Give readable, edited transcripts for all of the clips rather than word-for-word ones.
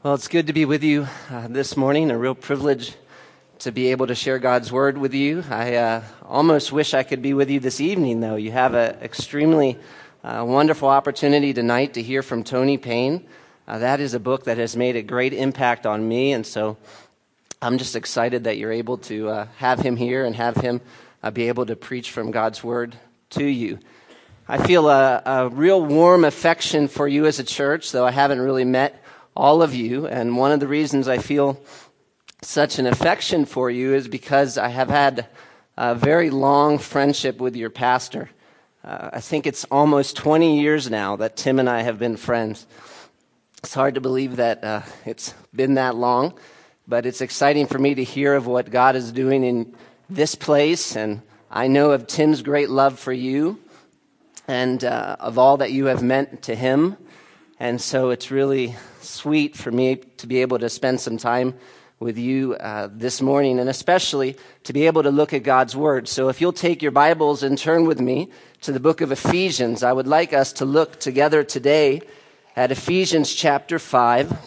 Well, it's good to be with you this morning. A real privilege to be able to share God's Word with you. I almost wish I could be with you this evening, though. You have an extremely wonderful opportunity tonight to hear from Tony Payne. That is a book that has made a great impact on me, and so I'm just excited that you're able to have him here and have him be able to preach from God's Word to you. I feel a real warm affection for you as a church, though I haven't really met all of you, and one of the reasons I feel such an affection for you is because I have had a very long friendship with your pastor. I think it's almost 20 years now that Tim and I have been friends. It's hard to believe that it's been that long, but it's exciting for me to hear of what God is doing in this place, and I know of Tim's great love for you and of all that you have meant to him. And so it's really sweet for me to be able to spend some time with you this morning, and especially to be able to look at God's Word. So if you'll take your Bibles and turn with me to the book of Ephesians, I would like us to look together today at Ephesians chapter 5,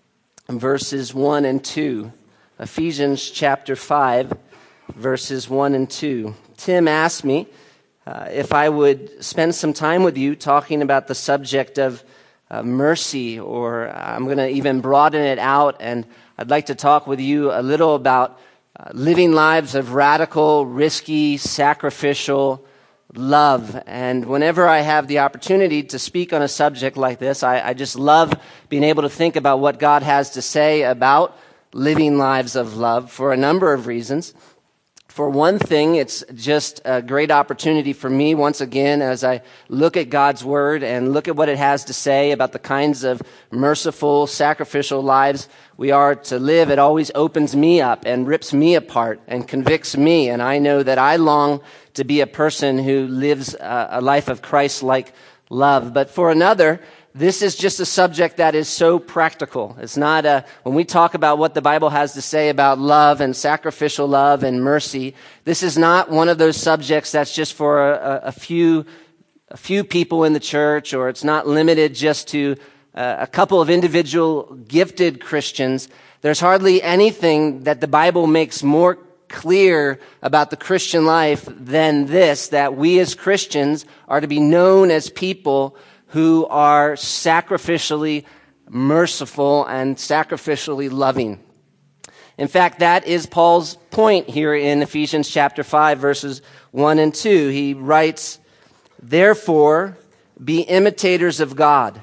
verses 1 and 2. Ephesians chapter 5, verses 1 and 2. Tim asked me if I would spend some time with you talking about the subject of mercy, or I'm going to even broaden it out, and I'd like to talk with you a little about living lives of radical, risky, sacrificial love. And whenever I have the opportunity to speak on a subject like this, I just love being able to think about what God has to say about living lives of love for a number of reasons. For one thing, it's just a great opportunity for me, once again, as I look at God's Word and look at what it has to say about the kinds of merciful, sacrificial lives we are to live. It always opens me up and rips me apart and convicts me. And I know that I long to be a person who lives a life of Christ-like love. But for another, this is just a subject that is so practical. It's not when we talk about what the Bible has to say about love and sacrificial love and mercy, this is not one of those subjects that's just for a few people in the church, or it's not limited just to a couple of individual gifted Christians. There's hardly anything that the Bible makes more clear about the Christian life than this, that we as Christians are to be known as people who are sacrificially merciful and sacrificially loving. In fact, that is Paul's point here in Ephesians chapter 5, verses 1 and 2. He writes, "Therefore, be imitators of God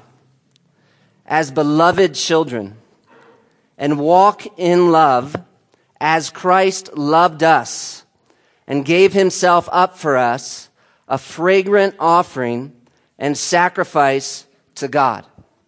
as beloved children, and walk in love as Christ loved us and gave himself up for us, a fragrant offering and sacrifice to God."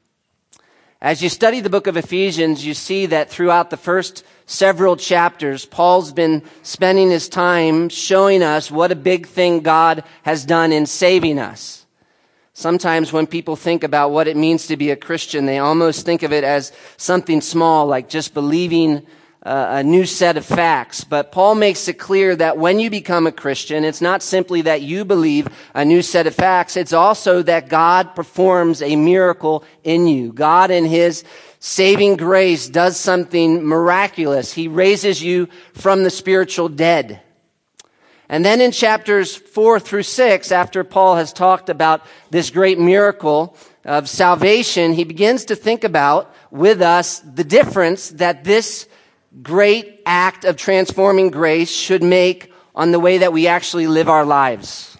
As you study the book of Ephesians, you see that throughout the first several chapters, Paul's been spending his time showing us what a big thing God has done in saving us. Sometimes when people think about what it means to be a Christian, they almost think of it as something small, like just believing a new set of facts. But Paul makes it clear that when you become a Christian, it's not simply that you believe a new set of facts. It's also that God performs a miracle in you. God, in his saving grace, does something miraculous. He raises you from the spiritual dead. And then in chapters 4 through 6, after Paul has talked about this great miracle of salvation, he begins to think about with us the difference that this great act of transforming grace should make on the way that we actually live our lives.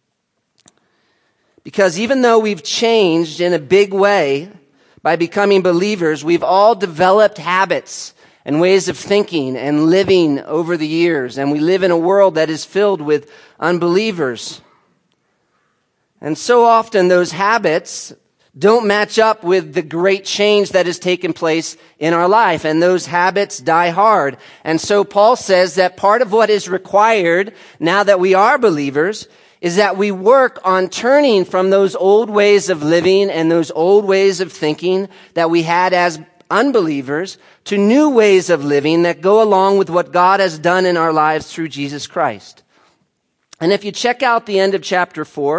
Because even though we've changed in a big way by becoming believers, we've all developed habits and ways of thinking and living over the years. And we live in a world that is filled with unbelievers. And so often those habits don't match up with the great change that has taken place in our life, and those habits die hard. And so Paul says that part of what is required now that we are believers is that we work on turning from those old ways of living and those old ways of thinking that we had as unbelievers to new ways of living that go along with what God has done in our lives through Jesus Christ. And if you check out the end of chapter 4,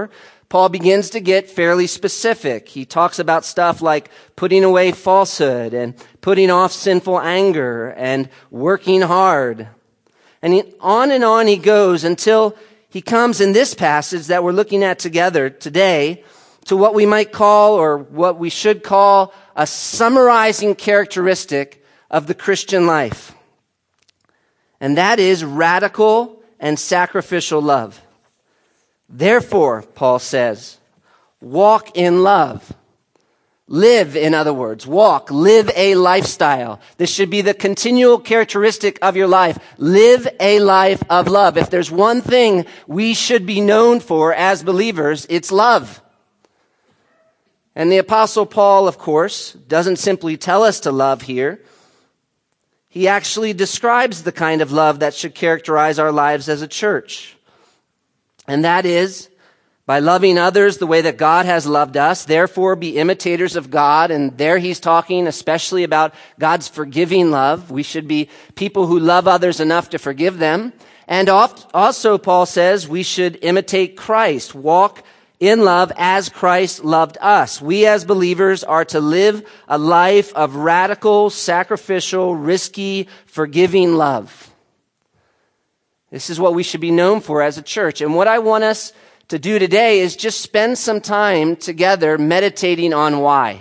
Paul begins to get fairly specific. He talks about stuff like putting away falsehood and putting off sinful anger and working hard. And on he goes until he comes in this passage that we're looking at together today to what we might call, or what we should call, a summarizing characteristic of the Christian life. And that is radical and sacrificial love. Therefore, Paul says, walk in love. Live, in other words, live a lifestyle. This should be the continual characteristic of your life. Live a life of love. If there's one thing we should be known for as believers, it's love. And the Apostle Paul, of course, doesn't simply tell us to love here. He actually describes the kind of love that should characterize our lives as a church. And that is, by loving others the way that God has loved us, therefore be imitators of God. And there he's talking especially about God's forgiving love. We should be people who love others enough to forgive them. And also, Paul says, we should imitate Christ, walk in love as Christ loved us. We as believers are to live a life of radical, sacrificial, risky, forgiving love. This is what we should be known for as a church. And what I want us to do today is just spend some time together meditating on why.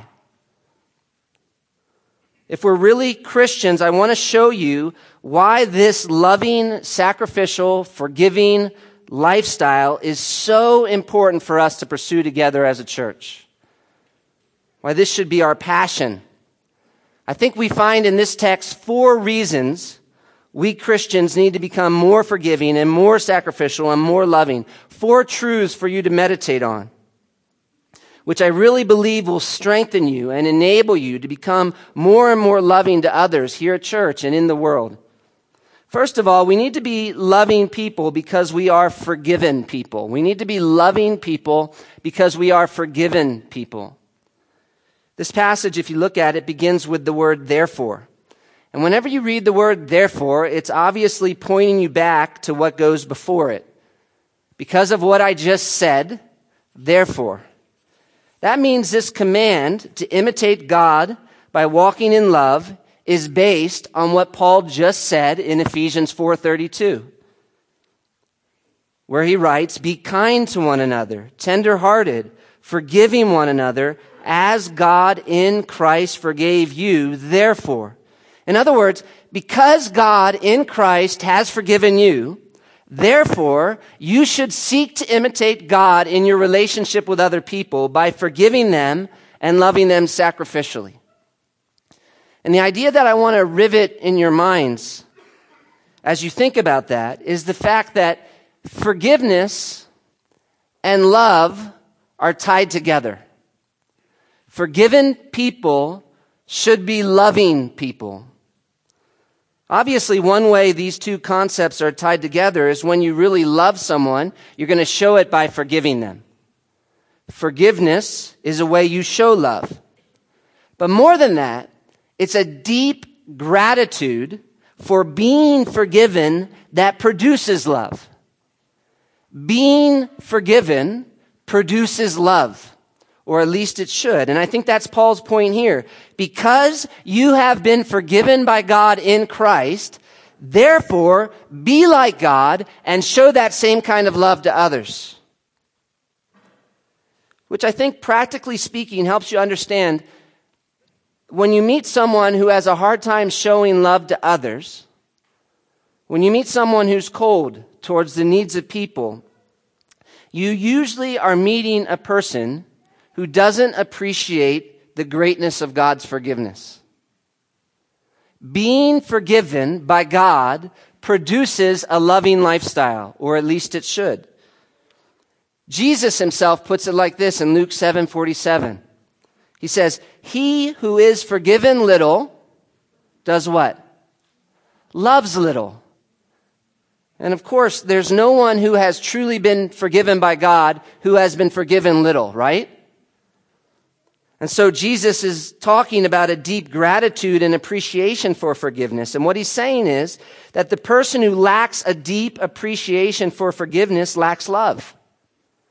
If we're really Christians, I want to show you why this loving, sacrificial, forgiving lifestyle is so important for us to pursue together as a church. Why this should be our passion. I think we find in this text 4 reasons we Christians need to become more forgiving and more sacrificial and more loving. 4 truths for you to meditate on, which I really believe will strengthen you and enable you to become more and more loving to others here at church and in the world. First of all, we need to be loving people because we are forgiven people. We need to be loving people because we are forgiven people. This passage, if you look at it, begins with the word therefore. And whenever you read the word therefore, it's obviously pointing you back to what goes before it. Because of what I just said, therefore. That means this command to imitate God by walking in love is based on what Paul just said in Ephesians 4:32, where he writes, be kind to one another, tender-hearted, forgiving one another, as God in Christ forgave you, therefore. In other words, because God in Christ has forgiven you, therefore, you should seek to imitate God in your relationship with other people by forgiving them and loving them sacrificially. And the idea that I want to rivet in your minds as you think about that is the fact that forgiveness and love are tied together. Forgiven people should be loving people. Obviously, one way these 2 concepts are tied together is when you really love someone, you're going to show it by forgiving them. Forgiveness is a way you show love. But more than that, it's a deep gratitude for being forgiven that produces love. Being forgiven produces love. Or at least it should. And I think that's Paul's point here. Because you have been forgiven by God in Christ, therefore, be like God and show that same kind of love to others. Which I think, practically speaking, helps you understand when you meet someone who has a hard time showing love to others, when you meet someone who's cold towards the needs of people, you usually are meeting a person who doesn't appreciate the greatness of God's forgiveness. Being forgiven by God produces a loving lifestyle, or at least it should. Jesus himself puts it like this in Luke 7:47. He says, he who is forgiven little does what? Loves little. And of course, there's no one who has truly been forgiven by God who has been forgiven little, right? And so Jesus is talking about a deep gratitude and appreciation for forgiveness. And what he's saying is that the person who lacks a deep appreciation for forgiveness lacks love.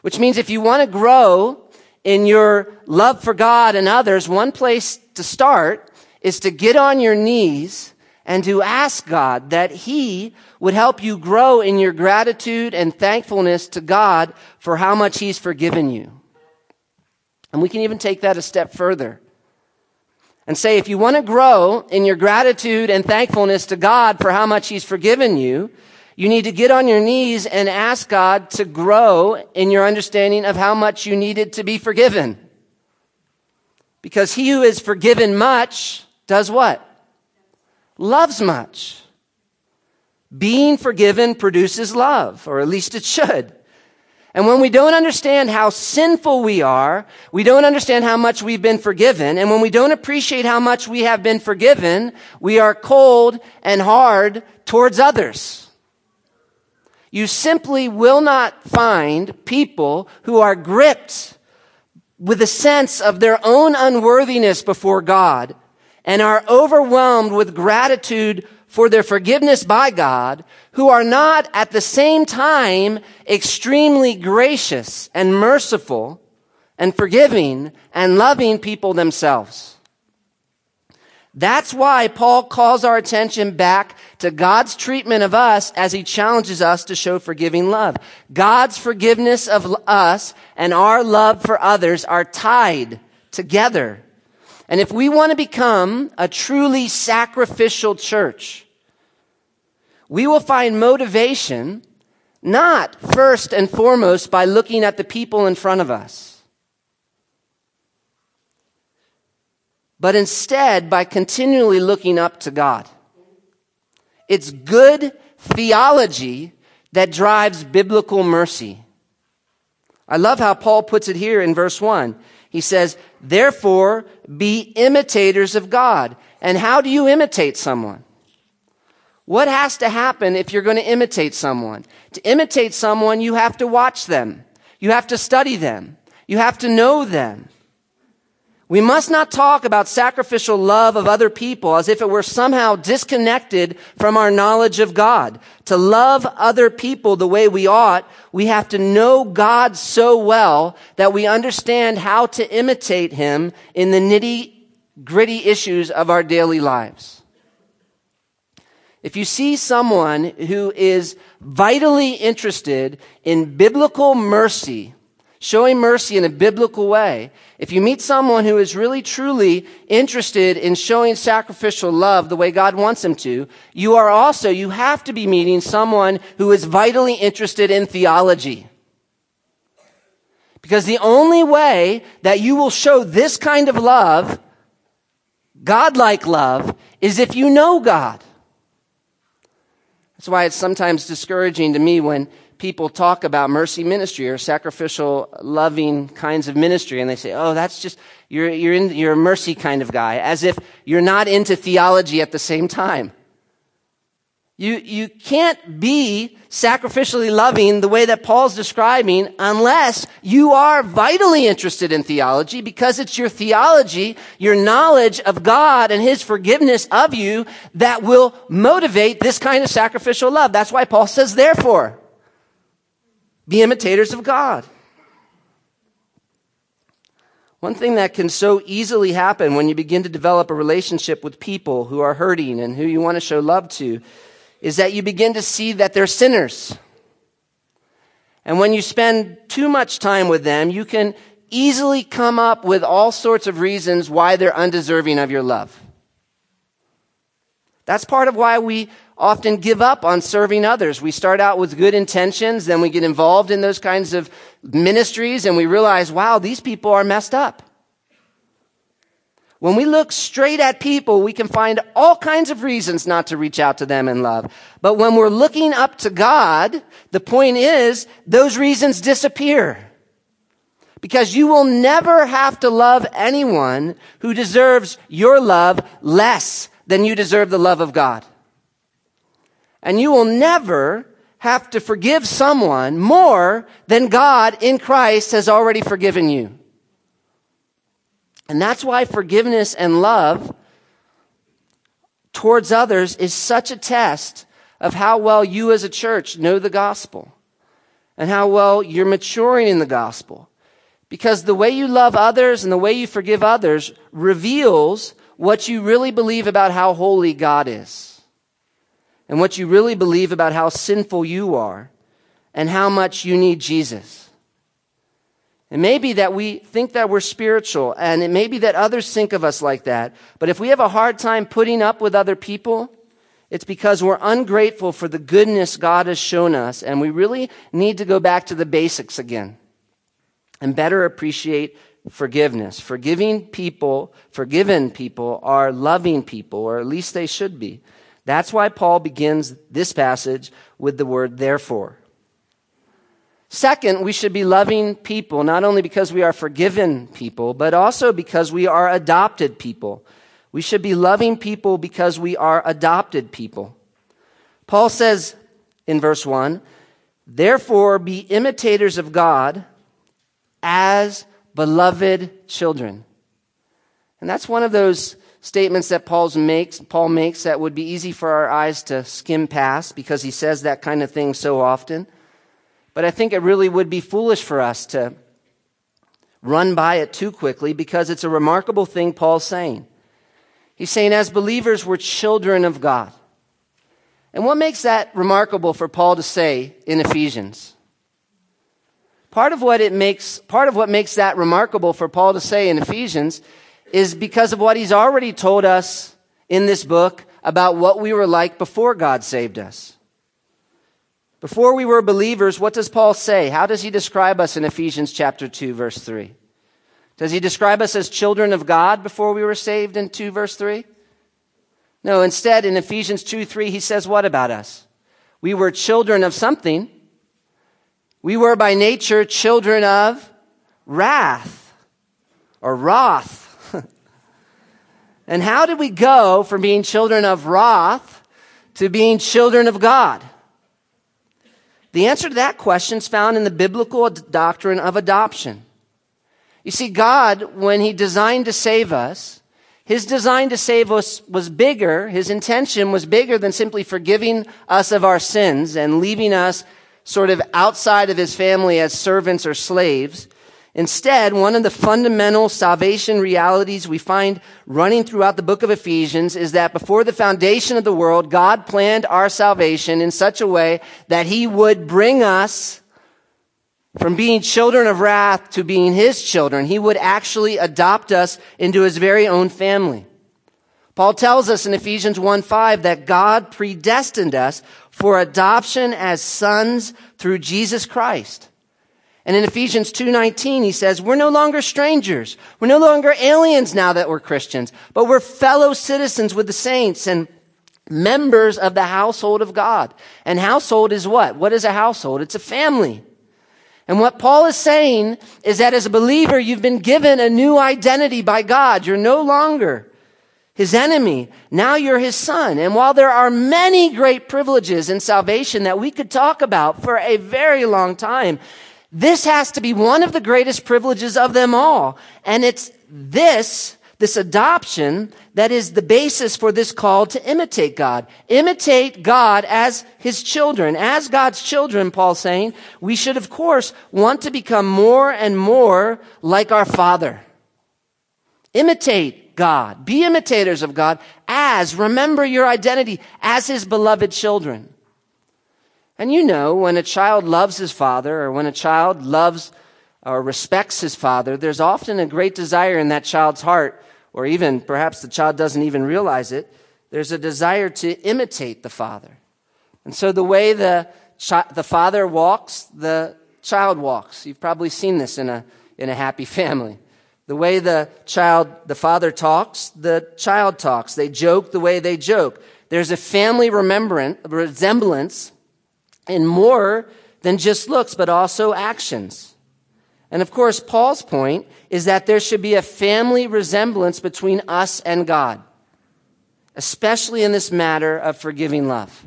Which means if you want to grow in your love for God and others, one place to start is to get on your knees and to ask God that He would help you grow in your gratitude and thankfulness to God for how much He's forgiven you. And we can even take that a step further and say, if you want to grow in your gratitude and thankfulness to God for how much He's forgiven you, you need to get on your knees and ask God to grow in your understanding of how much you needed to be forgiven. Because he who is forgiven much does what? Loves much. Being forgiven produces love, or at least it should. And when we don't understand how sinful we are, we don't understand how much we've been forgiven, and when we don't appreciate how much we have been forgiven, we are cold and hard towards others. You simply will not find people who are gripped with a sense of their own unworthiness before God and are overwhelmed with gratitude for their forgiveness by God, who are not at the same time extremely gracious and merciful and forgiving and loving people themselves. That's why Paul calls our attention back to God's treatment of us as he challenges us to show forgiving love. God's forgiveness of us and our love for others are tied together. And if we want to become a truly sacrificial church, we will find motivation not first and foremost by looking at the people in front of us, but instead by continually looking up to God. It's good theology that drives biblical mercy. I love how Paul puts it here in verse 1. He says, therefore, be imitators of God. And how do you imitate someone? What has to happen if you're going to imitate someone? To imitate someone, you have to watch them. You have to study them. You have to know them. We must not talk about sacrificial love of other people as if it were somehow disconnected from our knowledge of God. To love other people the way we ought, we have to know God so well that we understand how to imitate Him in the nitty-gritty issues of our daily lives. If you see someone who is vitally interested in biblical mercy, showing mercy in a biblical way, if you meet someone who is really truly interested in showing sacrificial love the way God wants him to, you have to be meeting someone who is vitally interested in theology. Because the only way that you will show this kind of love, God-like love, is if you know God. That's why it's sometimes discouraging to me when people talk about mercy ministry or sacrificial, loving kinds of ministry, and they say, "Oh, that's just you're a mercy kind of guy," as if you're not into theology at the same time. You can't be sacrificially loving the way that Paul's describing unless you are vitally interested in theology, because it's your theology, your knowledge of God and His forgiveness of you that will motivate this kind of sacrificial love. That's why Paul says, therefore, be imitators of God. One thing that can so easily happen when you begin to develop a relationship with people who are hurting and who you want to show love to is that you begin to see that they're sinners. And when you spend too much time with them, you can easily come up with all sorts of reasons why they're undeserving of your love. That's part of why we often give up on serving others. We start out with good intentions, then we get involved in those kinds of ministries, and we realize, wow, these people are messed up. When we look straight at people, we can find all kinds of reasons not to reach out to them in love. But when we're looking up to God, the point is, those reasons disappear. Because you will never have to love anyone who deserves your love less than you deserve the love of God. And you will never have to forgive someone more than God in Christ has already forgiven you. And that's why forgiveness and love towards others is such a test of how well you as a church know the gospel. and how well you're maturing in the gospel. Because the way you love others and the way you forgive others reveals what you really believe about how holy God is, and what you really believe about how sinful you are, and how much you need Jesus. It may be that we think that we're spiritual, and it may be that others think of us like that, but if we have a hard time putting up with other people, it's because we're ungrateful for the goodness God has shown us, and we really need to go back to the basics again and better appreciate forgiveness. Forgiven people are loving people, or at least they should be. That's why Paul begins this passage with the word therefore. Second, we should be loving people, not only because we are forgiven people, but also because we are adopted people. We should be loving people because we are adopted people. Paul says in verse 1, therefore be imitators of God as beloved children. And that's one of those statements that Paul makes that would be easy for our eyes to skim past because he says that kind of thing so often. But I think it really would be foolish for us to run by it too quickly because it's a remarkable thing Paul's saying. He's saying as believers, we're children of God. And what makes that remarkable for Paul to say in Ephesians? Part of what makes that remarkable for Paul to say in Ephesians is because of what he's already told us in this book about what we were like before God saved us. Before we were believers, what does Paul say? How does he describe us in Ephesians chapter 2, verse 3? Does he describe us as children of God before we were saved in 2 verse 3? No, instead in Ephesians 2:3 he says what about us? We were children of something. We were by nature children of wrath or wrath. And how did we go from being children of wrath to being children of God? The answer to that question is found in the biblical doctrine of adoption. You see, God, when he designed to save us, his design to save us was bigger. His intention was bigger than simply forgiving us of our sins and leaving us sort of outside of his family as servants or slaves. Instead, one of the fundamental salvation realities we find running throughout the book of Ephesians is that before the foundation of the world, God planned our salvation in such a way that he would bring us from being children of wrath to being his children. He would actually adopt us into his very own family. Paul tells us in Ephesians 1:5 that God predestined us for adoption as sons through Jesus Christ. And in Ephesians 2:19, he says, we're no longer strangers. We're no longer aliens now that we're Christians, but we're fellow citizens with the saints and members of the household of God. And household is what? What is a household? It's a family. And what Paul is saying is that as a believer, you've been given a new identity by God. You're no longer his enemy. Now you're his son. And while there are many great privileges in salvation that we could talk about for a very long time, this has to be one of the greatest privileges of them all. And it's this adoption that is the basis for this call to imitate God. Imitate God as his children. As God's children, Paul's saying, we should, of course, want to become more and more like our Father. Imitate God. Be imitators of God remember your identity as his beloved children. And you know, when a child loves his father, or when a child loves or respects his father, there's often a great desire in that child's heart, or even perhaps the child doesn't even realize it. There's a desire to imitate the father. And so the way the father walks, the child walks. You've probably seen this in a happy family. The way the father talks, the child talks. They joke the way they joke. There's a family resemblance in more than just looks, but also actions. And of course, Paul's point is that there should be a family resemblance between us and God, especially in this matter of forgiving love.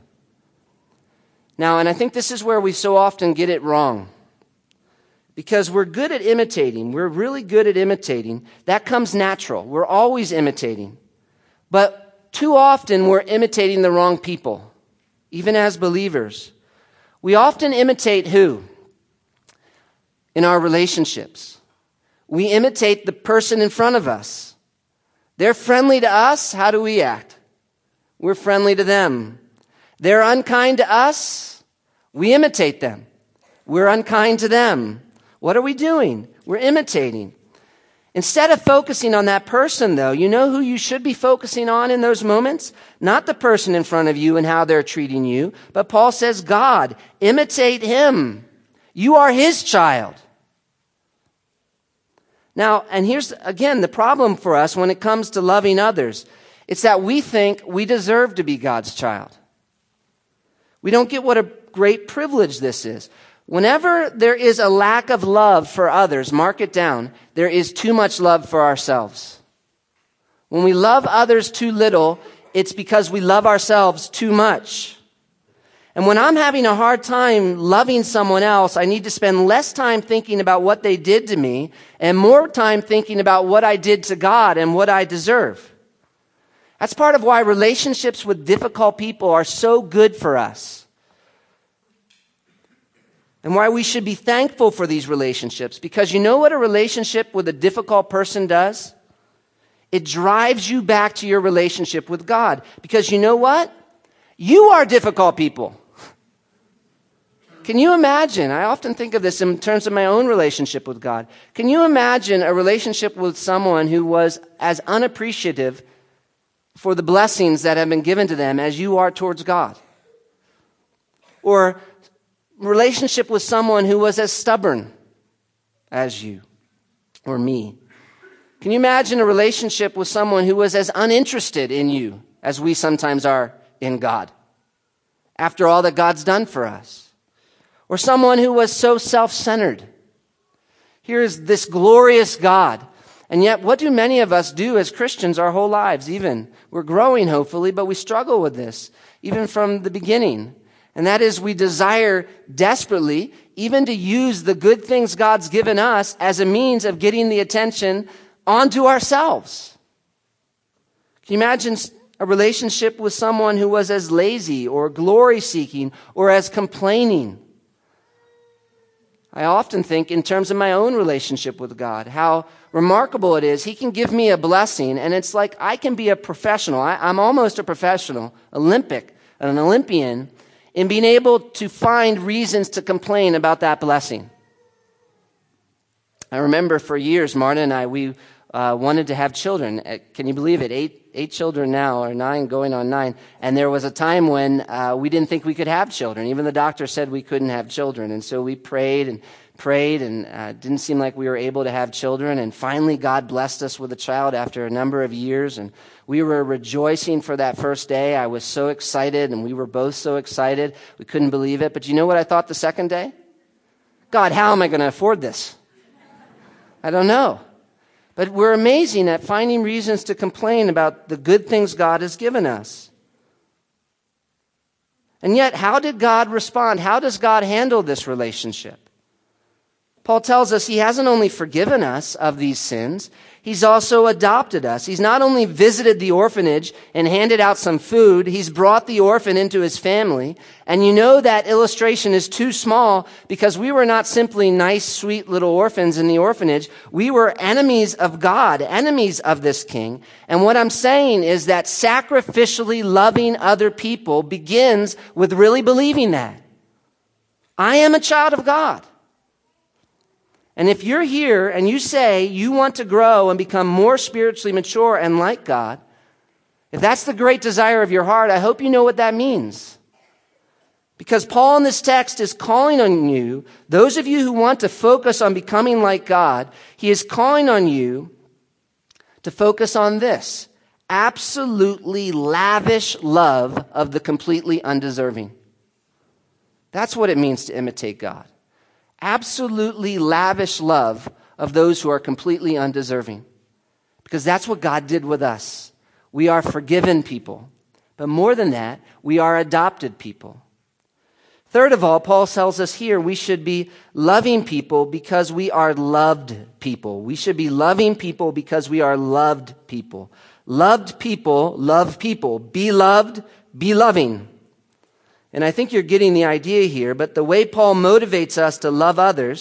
Now, and I think this is where we so often get it wrong, because we're good at imitating. We're really good at imitating. That comes natural. We're always imitating. But too often we're imitating the wrong people, even as believers. We often imitate who? in our relationships. We imitate the person in front of us. They're friendly to us. How do we act? We're friendly to them. They're unkind to us. We imitate them. We're unkind to them. What are we doing? We're imitating. Instead of focusing on that person, though, you know who you should be focusing on in those moments? Not the person in front of you and how they're treating you, but Paul says, God, imitate him. You are his child. Now, and here's, again, the problem for us when it comes to loving others. It's that we think we deserve to be God's child. We don't get what a great privilege this is. Whenever there is a lack of love for others, mark it down, there is too much love for ourselves. When we love others too little, it's because we love ourselves too much. And when I'm having a hard time loving someone else, I need to spend less time thinking about what they did to me and more time thinking about what I did to God and what I deserve. That's part of why relationships with difficult people are so good for us. And why we should be thankful for these relationships. Because you know what a relationship with a difficult person does? It drives you back to your relationship with God. Because you know what? You are difficult people. Can you imagine? I often think of this in terms of my own relationship with God. Can you imagine a relationship with someone who was as unappreciative for the blessings that have been given to them as you are towards God? Or relationship with someone who was as stubborn as you or me? Can you imagine a relationship with someone who was as uninterested in you as we sometimes are in God, after all that God's done for us? Or someone who was so self-centered. Here's this glorious God, and yet what do many of us do as Christians our whole lives? Even we're growing, hopefully, but we struggle with this even from the beginning. And that is, we desire desperately even to use the good things God's given us as a means of getting the attention onto ourselves. Can you imagine a relationship with someone who was as lazy or glory-seeking or as complaining? I often think in terms of my own relationship with God, how remarkable it is. He can give me a blessing, and it's like I can be a professional. I'm almost a professional, an Olympian, in being able to find reasons to complain about that blessing. I remember for years, Marta and I, we wanted to have children. Can you believe it? Eight children now, or 9 going on 9. And there was a time when we didn't think we could have children. Even the doctor said we couldn't have children. And so we prayed, and it didn't seem like we were able to have children. And finally, God blessed us with a child after a number of years. And we were rejoicing for that first day. I was so excited, and we were both so excited. We couldn't believe it. But you know what I thought the second day? God, how am I going to afford this? I don't know. But we're amazing at finding reasons to complain about the good things God has given us. And yet, how did God respond? How does God handle this relationship? Paul tells us he hasn't only forgiven us of these sins, he's also adopted us. He's not only visited the orphanage and handed out some food, he's brought the orphan into his family. And you know that illustration is too small because we were not simply nice, sweet little orphans in the orphanage. We were enemies of God, enemies of this king. And what I'm saying is that sacrificially loving other people begins with really believing that. I am a child of God. And if you're here and you say you want to grow and become more spiritually mature and like God, if that's the great desire of your heart, I hope you know what that means. Because Paul in this text is calling on you, those of you who want to focus on becoming like God, he is calling on you to focus on this: absolutely lavish love of the completely undeserving. That's what it means to imitate God. Absolutely lavish love of those who are completely undeserving. Because that's what God did with us. We are forgiven people. But more than that, we are adopted people. Third of all, Paul tells us here we should be loving people because we are loved people. We should be loving people because we are loved people. Loved people love people. Be loved, be loving. And I think you're getting the idea here, but the way Paul motivates us to love others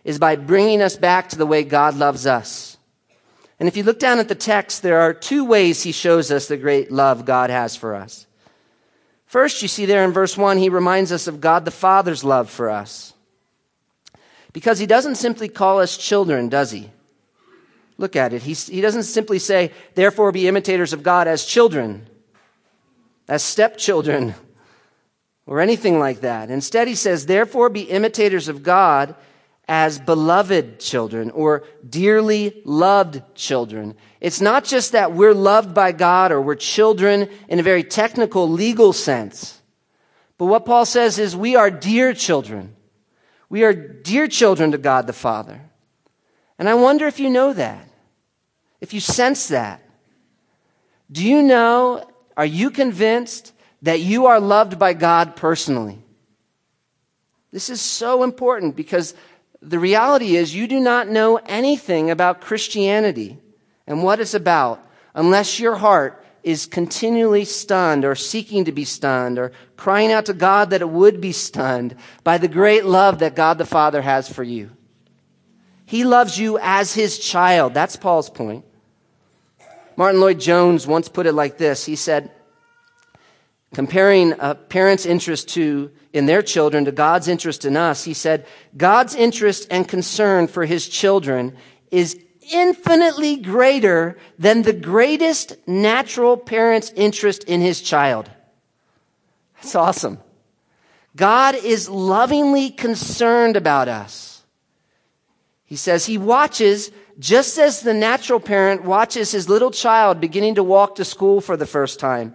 is by bringing us back to the way God loves us. And if you look down at the text, there are two ways he shows us the great love God has for us. First, you see there in verse 1, he reminds us of God the Father's love for us. Because he doesn't simply call us children, does he? Look at it. He doesn't simply say, therefore be imitators of God as children, as stepchildren, or anything like that. Instead, he says, therefore be imitators of God as beloved children or dearly loved children. It's not just that we're loved by God or we're children in a very technical, legal sense. But what Paul says is we are dear children. We are dear children to God the Father. And I wonder if you know that, if you sense that. Do you know, are you convinced that you are loved by God personally? This is so important because the reality is you do not know anything about Christianity and what it's about unless your heart is continually stunned or seeking to be stunned or crying out to God that it would be stunned by the great love that God the Father has for you. He loves you as his child. That's Paul's point. Martin Lloyd-Jones once put it like this. He said, comparing a parent's interest in their children to God's interest in us, he said, God's interest and concern for his children is infinitely greater than the greatest natural parent's interest in his child. That's awesome. God is lovingly concerned about us. He says he watches just as the natural parent watches his little child beginning to walk to school for the first time.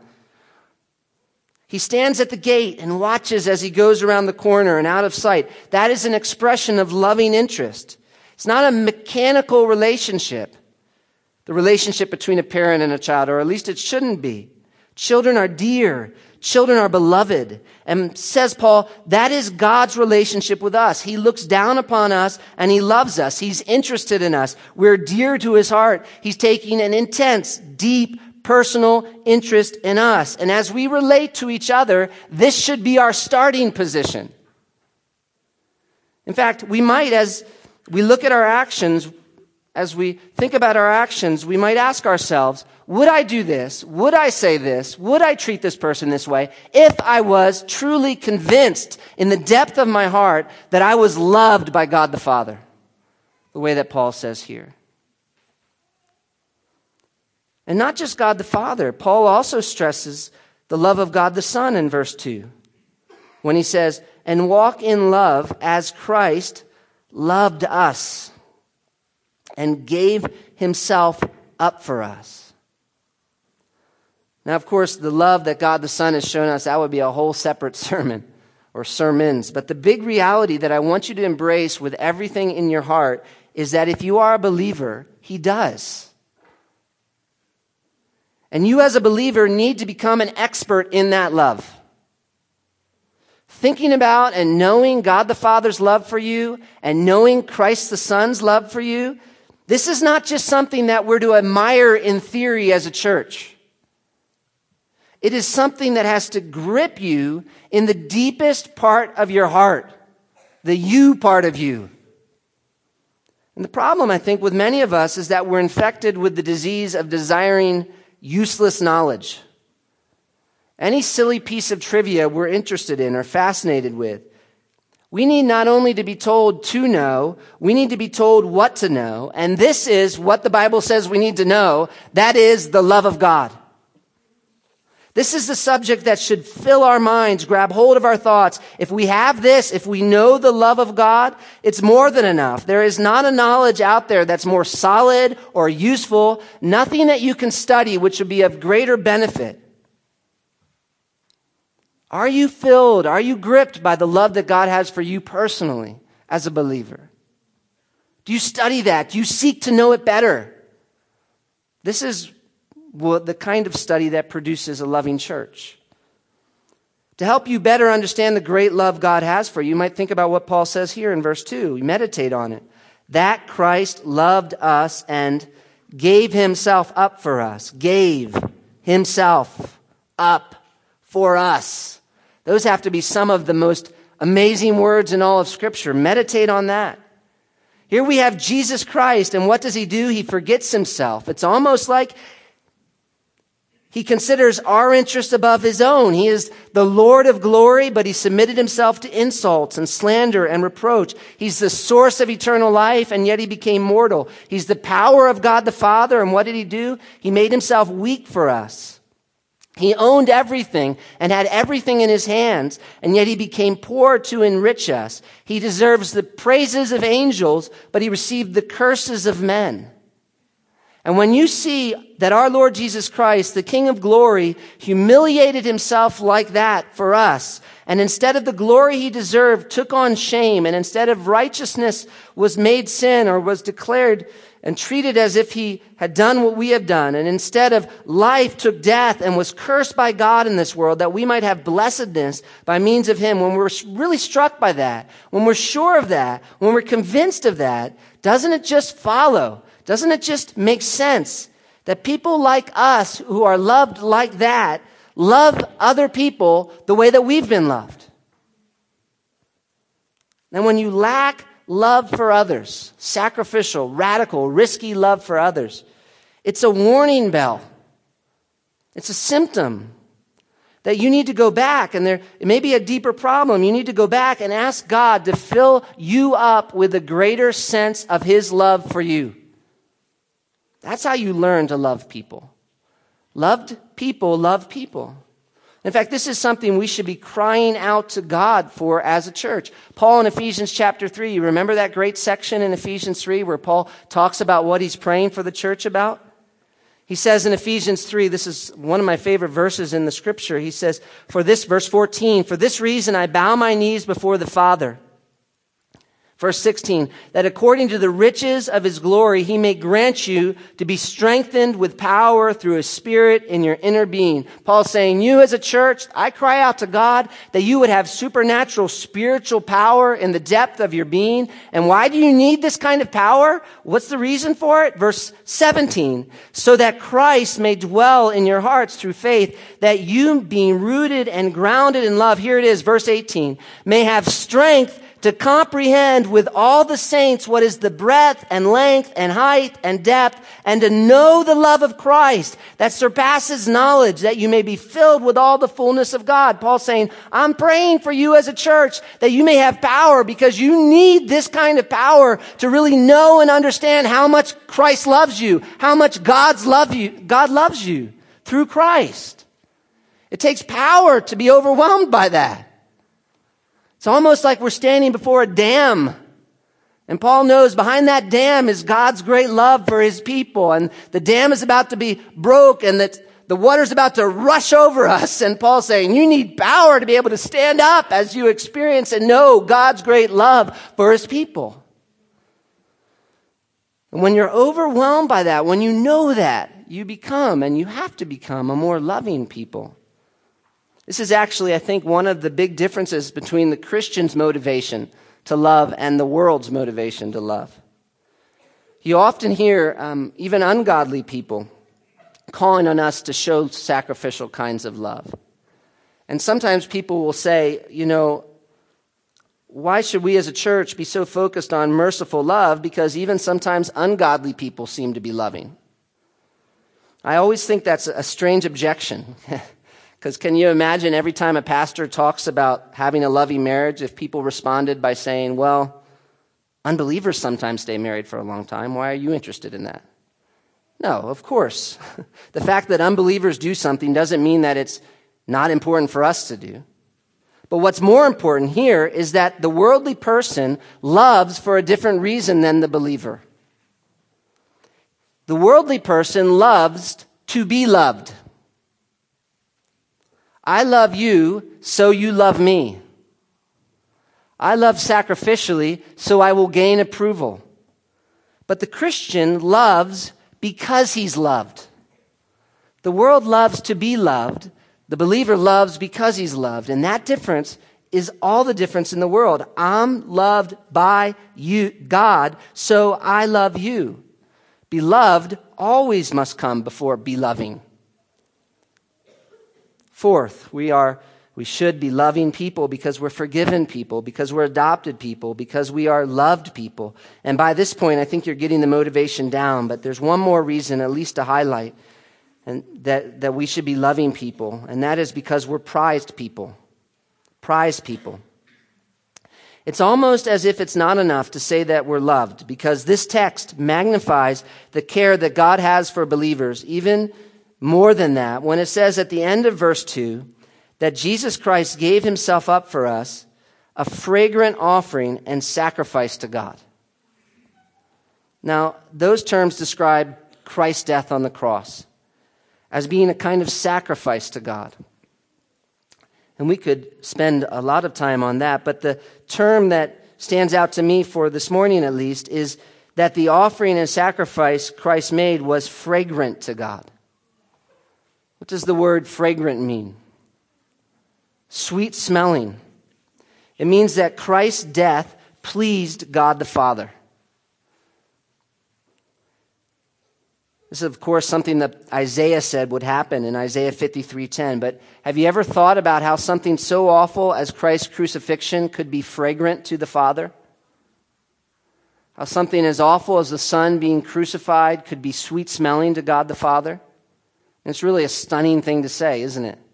He stands at the gate and watches as he goes around the corner and out of sight. That is an expression of loving interest. It's not a mechanical relationship, the relationship between a parent and a child, or at least it shouldn't be. Children are dear. Children are beloved. And says Paul, that is God's relationship with us. He looks down upon us and he loves us. He's interested in us. We're dear to his heart. He's taking an intense, deep, personal interest in us. And as we relate to each other, this should be our starting position. In fact, we might, as we look at our actions, as we think about our actions, we might ask ourselves, would I do this? Would I say this? Would I treat this person this way if I was truly convinced in the depth of my heart that I was loved by God the Father, the way that Paul says here? And not just God the Father. Paul also stresses the love of God the Son in verse 2 when he says, and walk in love as Christ loved us and gave himself up for us. Now, of course, the love that God the Son has shown us, that would be a whole separate sermon or sermons. But the big reality that I want you to embrace with everything in your heart is that if you are a believer, he does. And you as a believer need to become an expert in that love. Thinking about and knowing God the Father's love for you and knowing Christ the Son's love for you, this is not just something that we're to admire in theory as a church. It is something that has to grip you in the deepest part of your heart, the you part of you. And the problem, I think, with many of us is that we're infected with the disease of desiring useless knowledge. Any silly piece of trivia we're interested in or fascinated with. We need not only to be told to know, we need to be told what to know. And this is what the Bible says we need to know. That is the love of God. This is the subject that should fill our minds, grab hold of our thoughts. If we have this, if we know the love of God, it's more than enough. There is not a knowledge out there that's more solid or useful, nothing that you can study which would be of greater benefit. Are you filled? Are you gripped by the love that God has for you personally as a believer? Do you study that? Do you seek to know it better? This is the kind of study that produces a loving church. To help you better understand the great love God has for you, you might think about what Paul says here in verse 2. You meditate on it. That Christ loved us and gave himself up for us. Gave himself up for us. Those have to be some of the most amazing words in all of Scripture. Meditate on that. Here we have Jesus Christ, and what does he do? He forgets himself. It's almost like he considers our interest above his own. He is the Lord of glory, but he submitted himself to insults and slander and reproach. He's the source of eternal life, and yet he became mortal. He's the power of God the Father, and what did he do? He made himself weak for us. He owned everything and had everything in his hands, and yet he became poor to enrich us. He deserves the praises of angels, but he received the curses of men. And when you see that our Lord Jesus Christ, the King of glory, humiliated himself like that for us, and instead of the glory he deserved, took on shame, and instead of righteousness was made sin or was declared and treated as if he had done what we have done, and instead of life took death and was cursed by God in this world, that we might have blessedness by means of him. When we're really struck by that, when we're sure of that, when we're convinced of that, doesn't it just follow? Doesn't it just make sense that people like us who are loved like that love other people the way that we've been loved? And when you lack love for others, sacrificial, radical, risky love for others, it's a warning bell. It's a symptom that you need to go back, and it may be a deeper problem. You need to go back and ask God to fill you up with a greater sense of his love for you. That's how you learn to love people. Loved people love people. In fact, this is something we should be crying out to God for as a church. Paul in Ephesians chapter 3, you remember that great section in Ephesians 3 where Paul talks about what he's praying for the church about? He says in Ephesians 3, this is one of my favorite verses in the scripture. He says, verse 14, for this reason I bow my knees before the Father. Verse 16, that according to the riches of his glory, he may grant you to be strengthened with power through his Spirit in your inner being. Paul's saying, you as a church, I cry out to God that you would have supernatural spiritual power in the depth of your being. And why do you need this kind of power? What's the reason for it? Verse 17, so that Christ may dwell in your hearts through faith, that you being rooted and grounded in love, here it is, verse 18, may have strength to comprehend with all the saints what is the breadth and length and height and depth, and to know the love of Christ that surpasses knowledge, that you may be filled with all the fullness of God. Paul's saying, I'm praying for you as a church that you may have power, because you need this kind of power to really know and understand how much Christ loves you, how much God loves you through Christ. It takes power to be overwhelmed by that. It's almost like we're standing before a dam. And Paul knows behind that dam is God's great love for his people. And the dam is about to be broke, and that the water's about to rush over us. And Paul's saying, you need power to be able to stand up as you experience and know God's great love for his people. And when you're overwhelmed by that, when you know that, you become, and you have to become, a more loving people. This is actually, I think, one of the big differences between the Christian's motivation to love and the world's motivation to love. You often hear even ungodly people calling on us to show sacrificial kinds of love. And sometimes people will say, why should we as a church be so focused on merciful love? Because even sometimes ungodly people seem to be loving. I always think that's a strange objection. Because can you imagine every time a pastor talks about having a loving marriage, if people responded by saying, well, unbelievers sometimes stay married for a long time. Why are you interested in that? No, of course. The fact that unbelievers do something doesn't mean that it's not important for us to do. But what's more important here is that the worldly person loves for a different reason than the believer. The worldly person loves to be loved. I love you, so you love me. I love sacrificially, so I will gain approval. But the Christian loves because he's loved. The world loves to be loved. The believer loves because he's loved. And that difference is all the difference in the world. I'm loved by you, God, so I love you. Beloved always must come before beloving. Fourth, we are we should be loving people because we're forgiven people, because we're adopted people, because we are loved people. And by this point, I think you're getting the motivation down, but there's one more reason, at least to highlight, and that we should be loving people, and that is because we're prized people. Prized people. It's almost as if it's not enough to say that we're loved, because this text magnifies the care that God has for believers, even more than that, when it says at the end of verse 2, that Jesus Christ gave himself up for us, a fragrant offering and sacrifice to God. Now, those terms describe Christ's death on the cross as being a kind of sacrifice to God. And we could spend a lot of time on that, but the term that stands out to me for this morning at least is that the offering and sacrifice Christ made was fragrant to God. What does the word fragrant mean? Sweet smelling. It means that Christ's death pleased God the Father. This is, of course, something that Isaiah said would happen in Isaiah 53:10. But have you ever thought about how something so awful as Christ's crucifixion could be fragrant to the Father? How something as awful as the Son being crucified could be sweet smelling to God the Father? And it's really a stunning thing to say, isn't it?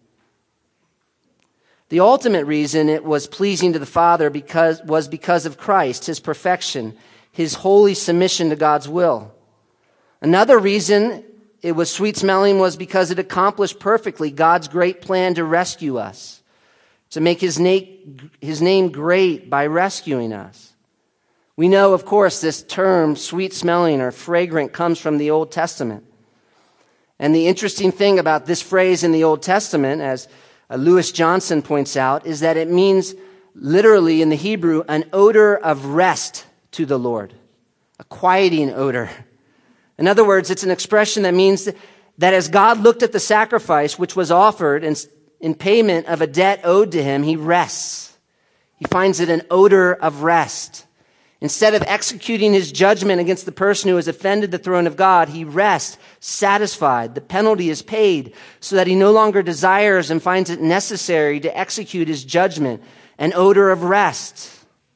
The ultimate reason it was pleasing to the Father was because of Christ, his perfection, his holy submission to God's will. Another reason it was sweet-smelling was because it accomplished perfectly God's great plan to rescue us, to make his name great by rescuing us. We know, of course, this term, sweet-smelling or fragrant, comes from the Old Testament. And the interesting thing about this phrase in the Old Testament, as Lewis Johnson points out, is that it means literally in the Hebrew an odor of rest to the Lord, a quieting odor. In other words, it's an expression that means that as God looked at the sacrifice which was offered in payment of a debt owed to him, he rests. He finds it an odor of rest. Instead of executing his judgment against the person who has offended the throne of God, he rests, satisfied. The penalty is paid so that he no longer desires and finds it necessary to execute his judgment, an odor of rest.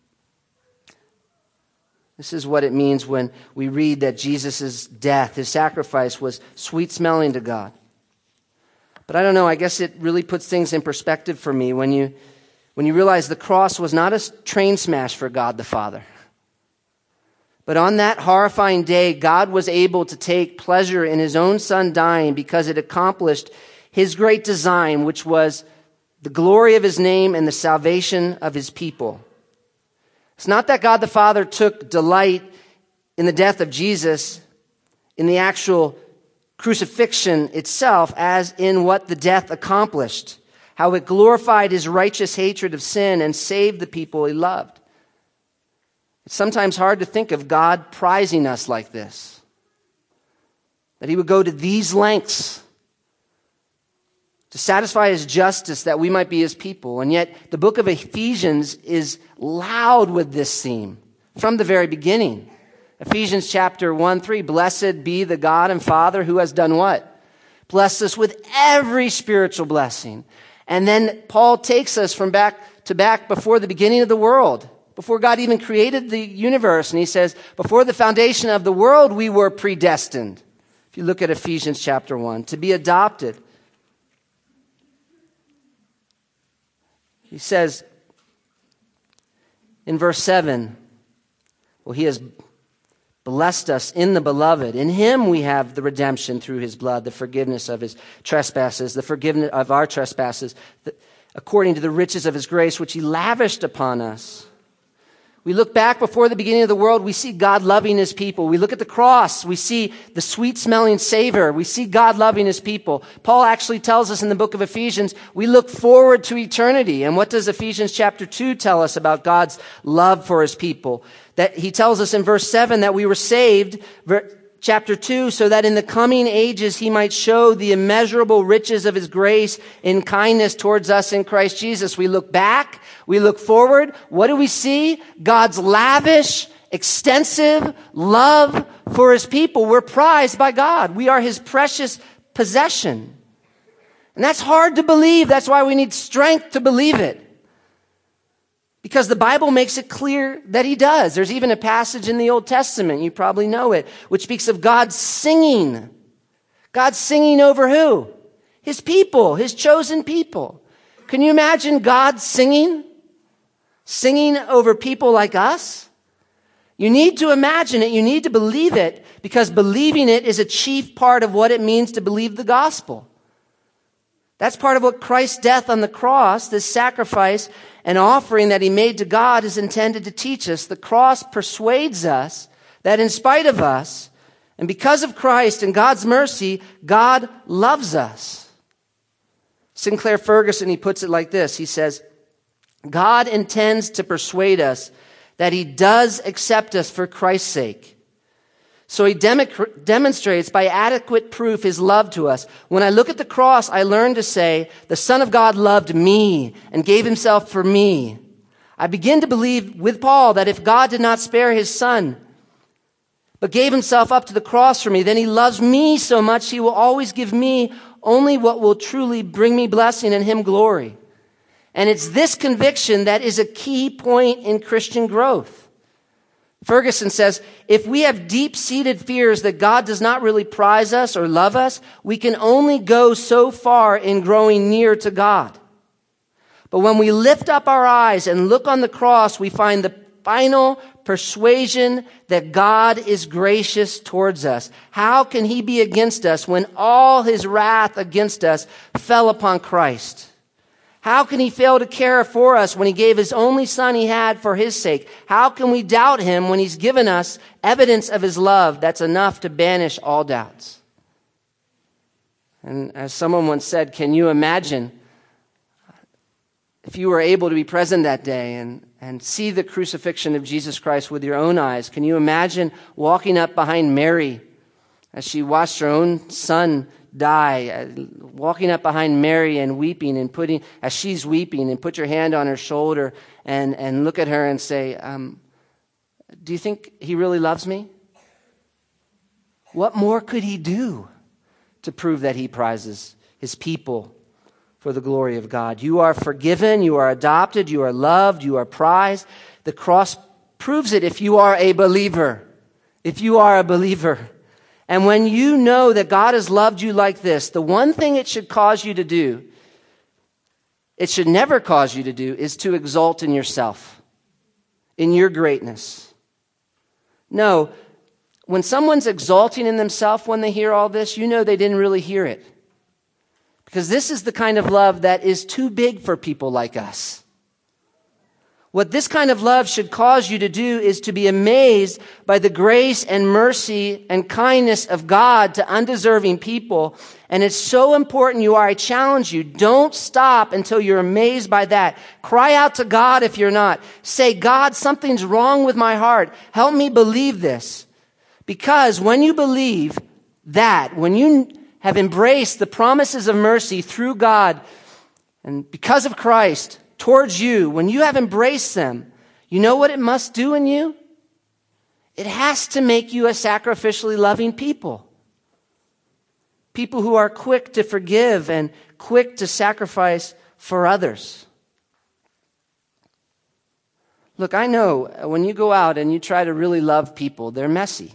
This is what it means when we read that Jesus' death, his sacrifice, was sweet-smelling to God. But I don't know, I guess it really puts things in perspective for me when you realize the cross was not a train smash for God the Father. But on that horrifying day, God was able to take pleasure in his own Son dying because it accomplished his great design, which was the glory of his name and the salvation of his people. It's not that God the Father took delight in the death of Jesus, in the actual crucifixion itself, as in what the death accomplished, how it glorified his righteous hatred of sin and saved the people he loved. It's sometimes hard to think of God prizing us like this, that he would go to these lengths to satisfy his justice that we might be his people. And yet the book of Ephesians is loud with this theme from the very beginning. Ephesians chapter 1-3, blessed be the God and Father who has done what? Blessed us with every spiritual blessing. And then Paul takes us from back to back before the beginning of the world, before God even created the universe. And he says, before the foundation of the world, we were predestined. If you look at Ephesians chapter 1, to be adopted. He says in verse 7, well, he has blessed us in the beloved. In him we have the redemption through his blood, the forgiveness of his trespasses, the forgiveness of our trespasses, according to the riches of his grace, which he lavished upon us. We look back before the beginning of the world, we see God loving his people. We look at the cross, we see the sweet-smelling savor. We see God loving his people. Paul actually tells us in the book of Ephesians, we look forward to eternity. And what does Ephesians chapter 2 tell us about God's love for his people? That he tells us in verse 7 that we were saved, chapter 2, so that in the coming ages he might show the immeasurable riches of his grace in kindness towards us in Christ Jesus. We look back, we look forward. What do we see? God's lavish, extensive love for his people. We're prized by God. We are his precious possession. And that's hard to believe. That's why we need strength to believe it. Because the Bible makes it clear that he does. There's even a passage in the Old Testament, you probably know it, which speaks of God singing. God singing over who? His people, his chosen people. Can you imagine God singing? Singing over people like us? You need to imagine it. You need to believe it, because believing it is a chief part of what it means to believe the gospel. That's part of what Christ's death on the cross, this sacrifice and offering that he made to God, is intended to teach us. The cross persuades us that in spite of us, and because of Christ and God's mercy, God loves us. Sinclair Ferguson, he puts it like this. He says, God intends to persuade us that he does accept us for Christ's sake. So he demonstrates by adequate proof his love to us. When I look at the cross, I learn to say, the Son of God loved me and gave himself for me. I begin to believe with Paul that if God did not spare his Son, but gave himself up to the cross for me, then he loves me so much he will always give me only what will truly bring me blessing and him glory. And it's this conviction that is a key point in Christian growth. Ferguson says, if we have deep-seated fears that God does not really prize us or love us, we can only go so far in growing near to God. But when we lift up our eyes and look on the cross, we find the final persuasion that God is gracious towards us. How can he be against us when all his wrath against us fell upon Christ? How can he fail to care for us when he gave his only Son he had for his sake? How can we doubt him when he's given us evidence of his love that's enough to banish all doubts? And as someone once said, can you imagine if you were able to be present that day and see the crucifixion of Jesus Christ with your own eyes? Can you imagine walking up behind Mary as she watched her own son die, walking up behind Mary and weeping and as she's weeping, and put your hand on her shoulder and look at her and say, do you think he really loves me? What more could he do to prove that he prizes his people for the glory of God? You are forgiven, you are adopted, you are loved, you are prized. The cross proves it if you are a believer. If you are a believer. And when you know that God has loved you like this, the one thing it should cause you to do, it should never cause you to do, is to exult in yourself, in your greatness. No, when someone's exalting in themselves when they hear all this, you know they didn't really hear it. Because this is the kind of love that is too big for people like us. What this kind of love should cause you to do is to be amazed by the grace and mercy and kindness of God to undeserving people. And it's so important you are. I challenge you, don't stop until you're amazed by that. Cry out to God if you're not. Say, God, something's wrong with my heart. Help me believe this. Because when you believe that, when you have embraced the promises of mercy through God and because of Christ, towards you, when you have embraced them, you know what it must do in you? It has to make you a sacrificially loving people. People who are quick to forgive and quick to sacrifice for others. Look, I know when you go out and you try to really love people, they're messy.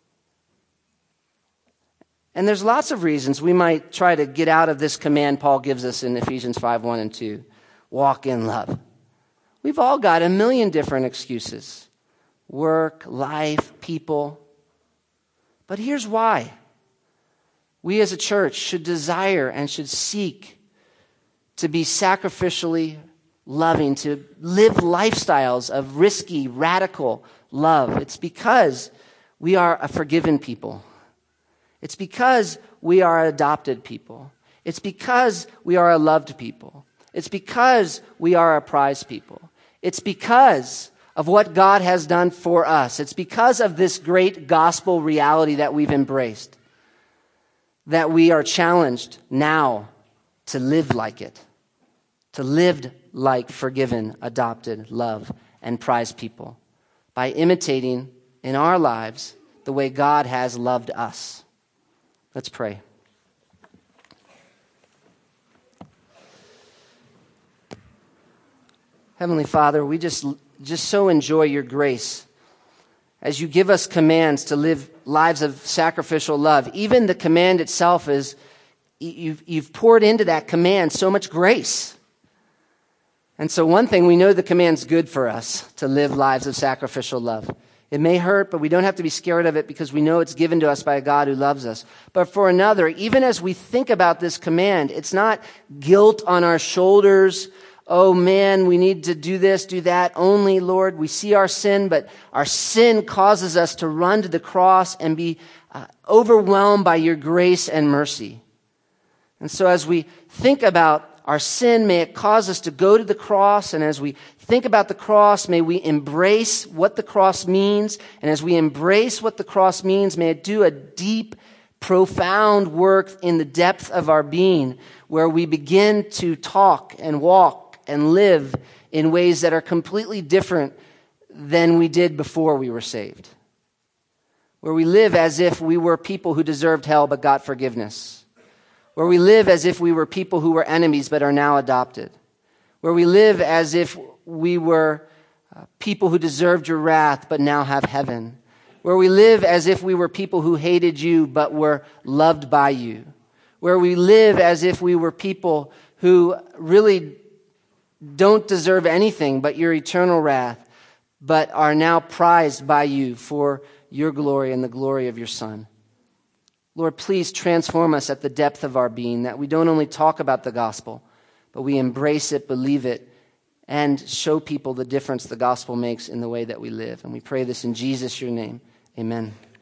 And there's lots of reasons we might try to get out of this command Paul gives us in Ephesians 5:1 and 2. Walk in love. We've all got a million different excuses. Work, life, people. But here's why. We as a church should desire and should seek to be sacrificially loving, to live lifestyles of risky, radical love. It's because we are a forgiven people. It's because we are adopted people. It's because we are a loved people. It's because we are a prized people. It's because of what God has done for us. It's because of this great gospel reality that we've embraced that we are challenged now to live like it, to live like forgiven, adopted, loved, and prized people by imitating in our lives the way God has loved us. Let's pray. Heavenly Father, we just so enjoy your grace as you give us commands to live lives of sacrificial love. Even the command itself is, you've poured into that command so much grace. And so one thing, we know the command's good for us to live lives of sacrificial love. It may hurt, but we don't have to be scared of it because we know it's given to us by a God who loves us. But for another, even as we think about this command, it's not guilt on our shoulders. Oh man, we need to do this, do that. Only, Lord, we see our sin, but our sin causes us to run to the cross and be overwhelmed by your grace and mercy. And so as we think about our sin, may it cause us to go to the cross. And as we think about the cross, may we embrace what the cross means. And as we embrace what the cross means, may it do a deep, profound work in the depth of our being, where we begin to talk and walk and live in ways that are completely different than we did before we were saved. Where we live as if we were people who deserved hell but got forgiveness. Where we live as if we were people who were enemies but are now adopted. Where we live as if we were people who deserved your wrath but now have heaven. Where we live as if we were people who hated you but were loved by you. Where we live as if we were people who really don't deserve anything but your eternal wrath, but are now prized by you for your glory and the glory of your Son. Lord, please transform us at the depth of our being, that we don't only talk about the gospel, but we embrace it, believe it, and show people the difference the gospel makes in the way that we live. And we pray this in Jesus, your name. Amen.